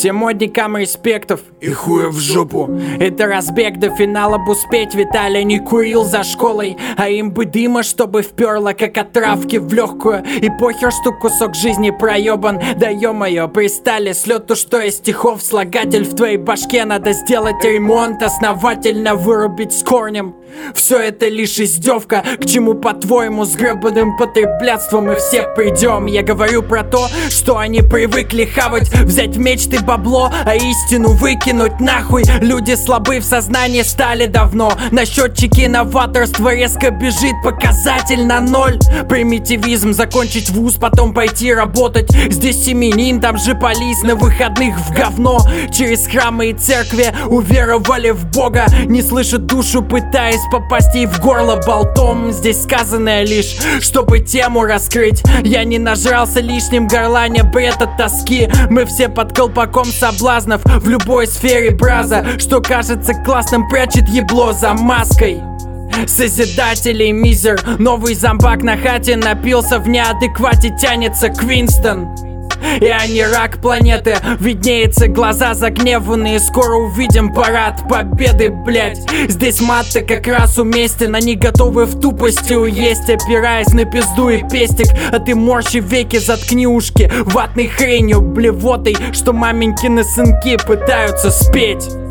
Всем модникам респектов и хуя в жопу. Это разбег до финала б успеть. Виталий не курил за школой, а им бы дыма, чтобы вперло, как от травки в легкую. И похер, что кусок жизни проебан. Да ё-моё, пристали с лету, что из стихов слагатель в твоей башке. Надо сделать ремонт, основательно вырубить с корнем. Все это лишь издевка. К чему, по-твоему, с гребаным потреблятством мы все придем? Я говорю про то, что они привыкли хавать, взять в мечты бабло, а истину выкинуть нахуй. Люди слабы в сознании стали давно. На счетчике новаторства резко бежит показатель на ноль. Примитивизм, закончить вуз, потом пойти работать. Здесь семенин, там же полис, на выходных в говно. Через храмы и церкви уверовали в Бога. Не слышат душу, пытаясь попасть ей в горло болтом. Здесь сказанное лишь, чтобы тему раскрыть. Я не нажрался лишним горланя бред от тоски. Мы все под колпаком соблазнов в любой сфере браза. Что кажется классным, прячет ебло за маской. Созидателей мизер, новый зомбак на хате напился, в неадеквате тянется Квинстон. Я не рак планеты, виднеются глаза загневанные. Скоро увидим парад победы, блять. Здесь мат-то как раз уместен. Они готовы в тупости уесть, опираясь на пизду и пестик. А ты морщи веки, заткни ушки ватной хренью, блевотой, что маменькины сынки пытаются спеть.